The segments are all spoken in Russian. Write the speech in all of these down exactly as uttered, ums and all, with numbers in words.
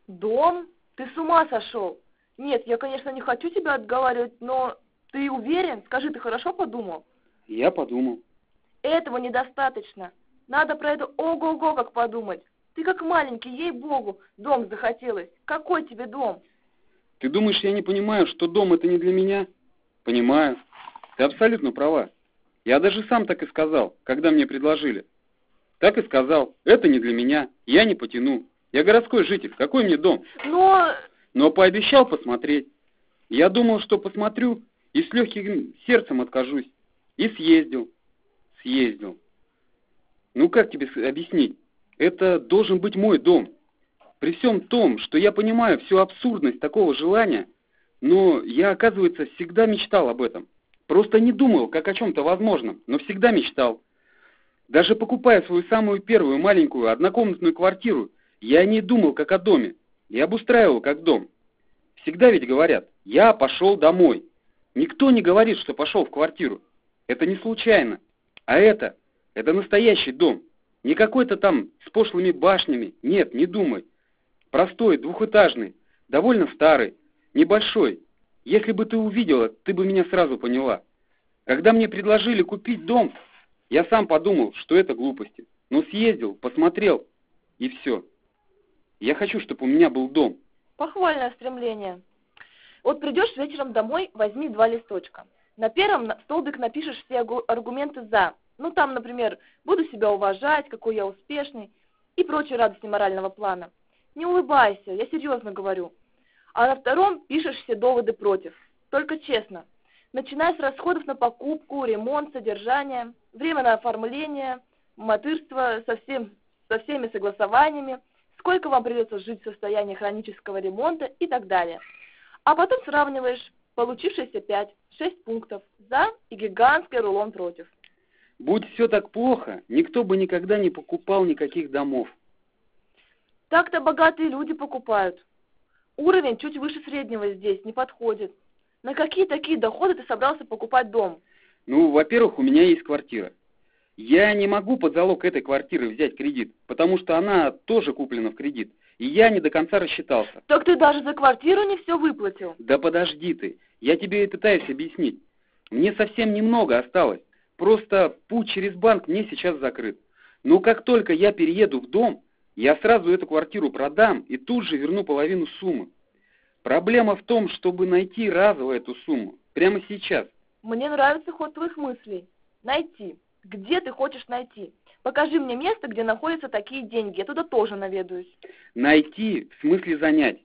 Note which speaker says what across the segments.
Speaker 1: Дом? Ты с ума сошел? Нет, я, конечно, не хочу тебя отговаривать, но ты уверен? Скажи, ты хорошо подумал?
Speaker 2: Я подумал.
Speaker 1: Этого недостаточно. Надо про это ого-го как подумать. Ты как маленький, ей-богу, дом захотелось. Какой тебе дом?
Speaker 2: Ты думаешь, я не понимаю, что дом это не для меня? Понимаю. Ты абсолютно права. Я даже сам так и сказал, когда мне предложили. Так и сказал, это не для меня, я не потяну. Я городской житель, какой мне дом?
Speaker 1: Но...
Speaker 2: Но пообещал посмотреть. Я думал, что посмотрю и с легким сердцем откажусь. И съездил. Съездил. Ну как тебе объяснить? Это должен быть мой дом. При всем том, что я понимаю всю абсурдность такого желания, но я, оказывается, всегда мечтал об этом. Просто не думал, как о чем-то возможном, но всегда мечтал. Даже покупая свою самую первую маленькую однокомнатную квартиру, я о ней думал как о доме и обустраивал как дом. Всегда ведь говорят, я пошел домой. Никто не говорит, что пошел в квартиру. Это не случайно. А это, это настоящий дом. Не какой-то там с пошлыми башнями. Нет, не думай. Простой, двухэтажный, довольно старый, небольшой. Если бы ты увидела, ты бы меня сразу поняла. Когда мне предложили купить дом, я сам подумал, что это глупости. Но съездил, посмотрел, и все. Я хочу, чтобы у меня был дом.
Speaker 1: Похвальное стремление. Вот придешь вечером домой, возьми два листочка. На первом столбик напишешь все аргументы «за». Ну там, например, буду себя уважать, какой я успешный и прочие радости морального плана. Не улыбайся, я серьезно говорю. А на втором пишешь все доводы против. Только честно. Начиная с расходов на покупку, ремонт, содержание, время на оформление, мотырство со, всем, со всеми согласованиями, сколько вам придется жить в состоянии хронического ремонта и так далее. А потом сравниваешь получившиеся пять-шесть пунктов «за» и гигантский рулон «против».
Speaker 2: Будь все так плохо, никто бы никогда не покупал никаких домов.
Speaker 1: Так-то богатые люди покупают. Уровень чуть выше среднего здесь, не подходит. На какие такие доходы ты собрался покупать дом?
Speaker 2: Ну, во-первых, у меня есть квартира. Я не могу под залог этой квартиры взять кредит, потому что она тоже куплена в кредит. И я не до конца рассчитался.
Speaker 1: Так ты даже за квартиру не все выплатил?
Speaker 2: Да подожди ты, я тебе и пытаюсь объяснить. Мне совсем немного осталось. Просто путь через банк мне сейчас закрыт. Но как только я перееду в дом, я сразу эту квартиру продам и тут же верну половину суммы. Проблема в том, чтобы найти разово эту сумму. Прямо сейчас.
Speaker 1: Мне нравится ход твоих мыслей. Найти. Где ты хочешь найти? Покажи мне место, где находятся такие деньги. Я туда тоже наведаюсь.
Speaker 2: Найти в смысле занять.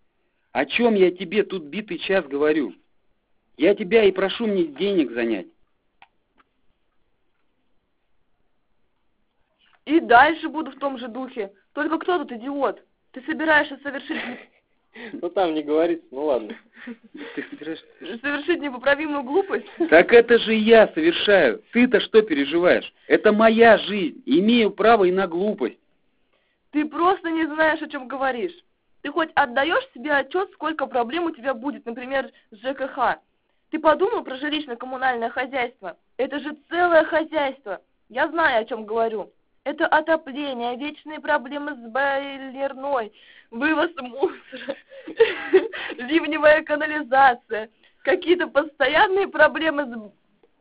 Speaker 2: О чем я тебе тут битый час говорю? Я тебя и прошу мне денег занять.
Speaker 1: И дальше буду в том же духе. Только кто тут идиот? Ты собираешься совершить...
Speaker 3: Ну там не говорится, ну ладно.
Speaker 2: Ты собираешься...
Speaker 1: Совершить непоправимую глупость?
Speaker 2: Так это же я совершаю. Ты-то что переживаешь? Это моя жизнь. Имею право и на глупость.
Speaker 1: Ты просто не знаешь, о чем говоришь. Ты хоть отдаешь себе отчет, сколько проблем у тебя будет, например, с ЖКХ? Ты подумал про жилищно-коммунальное хозяйство? Это же целое хозяйство. Я знаю, о чем говорю. Это отопление, вечные проблемы с бойлерной, вывоз мусора, ливневая канализация, какие-то постоянные проблемы с...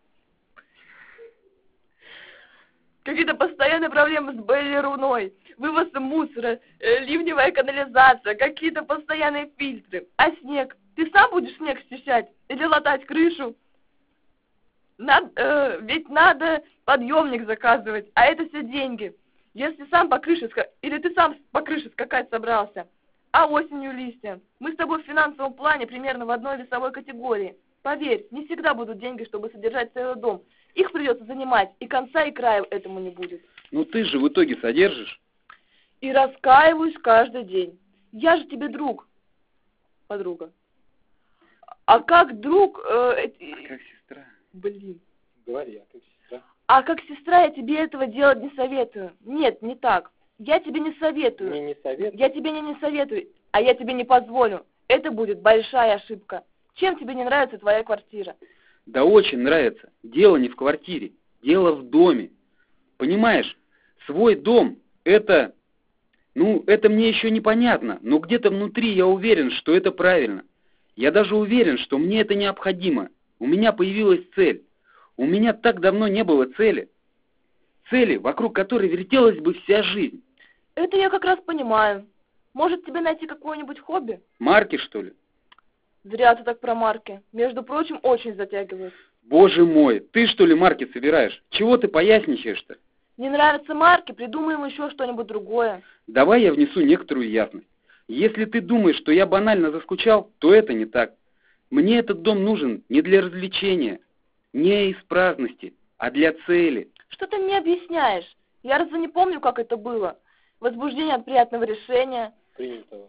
Speaker 1: Какие-то постоянные проблемы с бойлерной, вывоз мусора, э, ливневая канализация, какие-то постоянные фильтры. А снег? Ты сам будешь снег счищать или латать крышу? Надо, э, ведь надо подъемник заказывать, а это все деньги. Если сам по крыше, ска... или ты сам по крыше скакать собрался, а осенью листья. Мы с тобой в финансовом плане примерно в одной весовой категории. Поверь, не всегда будут деньги, чтобы содержать целый дом. Их придется занимать, и конца и края этому не будет.
Speaker 2: Ну ты же в итоге содержишь.
Speaker 1: И раскаиваюсь каждый день. Я же тебе друг, подруга. А как друг... Э, эти...
Speaker 2: А как сестра?
Speaker 1: Блин.
Speaker 3: Говори, а как сестра?
Speaker 1: А как сестра я тебе этого делать не советую. Нет, не так. Я тебе не советую.
Speaker 3: Мне не советую.
Speaker 1: Я тебе не, не советую, а я тебе не позволю. Это будет большая ошибка. Чем тебе не нравится твоя квартира?
Speaker 2: Да очень нравится. Дело не в квартире, дело в доме. Понимаешь, свой дом – это, Ну, это мне еще непонятно, но где-то внутри я уверен, что это правильно. Я даже уверен, что мне это необходимо. У меня появилась цель. У меня так давно не было цели. Цели, вокруг которой вертелась бы вся жизнь.
Speaker 1: Это я как раз понимаю. Может, тебе найти какое-нибудь хобби?
Speaker 2: Марки, что ли?
Speaker 1: Зря ты так про марки. Между прочим, очень затягивает.
Speaker 2: Боже мой, ты что ли марки собираешь? Чего ты поясничаешь-то?
Speaker 1: Не нравятся марки, придумаем еще что-нибудь другое.
Speaker 2: Давай я внесу некоторую ясность. Если ты думаешь, что я банально заскучал, то это не так. Мне этот дом нужен не для развлечения, не из праздности, а для цели.
Speaker 1: Что ты мне объясняешь? Я разве не помню, как это было? Возбуждение от приятного решения.
Speaker 3: Принятого.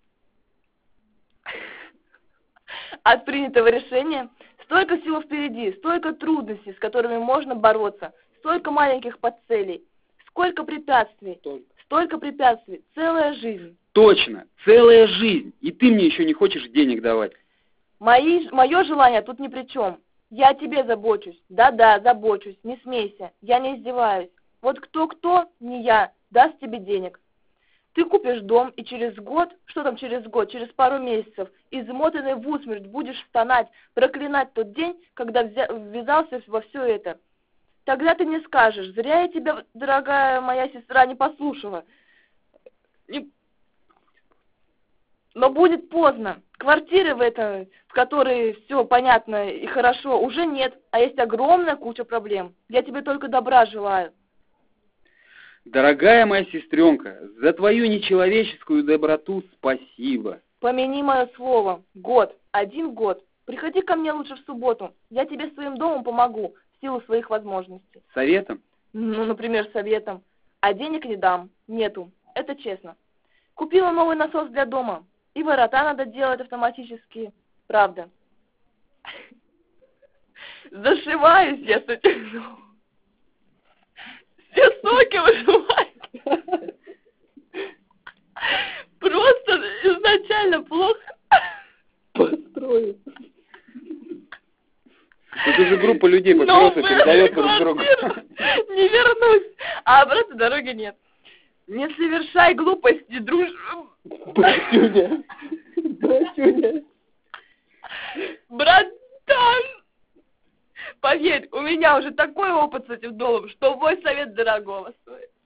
Speaker 1: От принятого решения. Столько всего впереди, столько трудностей, с которыми можно бороться, столько маленьких подцелей, сколько препятствий,
Speaker 3: Только.
Speaker 1: столько препятствий, целая жизнь.
Speaker 2: Точно, целая жизнь, и ты мне еще не хочешь денег давать.
Speaker 1: Мои, мое желание тут ни при чем. Я о тебе забочусь. Да-да, забочусь, не смейся, я не издеваюсь. Вот кто-кто, не я, даст тебе денег. Ты купишь дом, и через год, что там через год, через пару месяцев, измотанный в усмерть будешь стонать, проклинать тот день, когда взя- ввязался во все это. Тогда ты не скажешь, зря я тебя, дорогая моя сестра, не послушала. Не... Но будет поздно. Квартиры в этой, в которой все понятно и хорошо, уже нет, а есть огромная куча проблем. Я тебе только добра желаю.
Speaker 2: Дорогая моя сестренка, за твою нечеловеческую доброту спасибо.
Speaker 1: Помяни мое слово. Год. Один год. Приходи ко мне лучше в субботу. Я тебе своим домом помогу в силу своих возможностей.
Speaker 2: Советом?
Speaker 1: Ну, например, советом. А денег не дам. Нету. Это честно. Купила новый насос для дома. И ворота надо делать автоматически. Правда. Зашиваюсь я с этим. Все соки выживают. Просто изначально плохо.
Speaker 3: Построить.
Speaker 2: Это же группа людей папиросы передает друг другу.
Speaker 1: Не вернусь. А обратной дороги нет. Не совершай глупости, друж...
Speaker 3: Братюня. Братюня.
Speaker 1: Братан! Поверь, у меня уже такой опыт с этим домом, что мой совет дорогого стоит.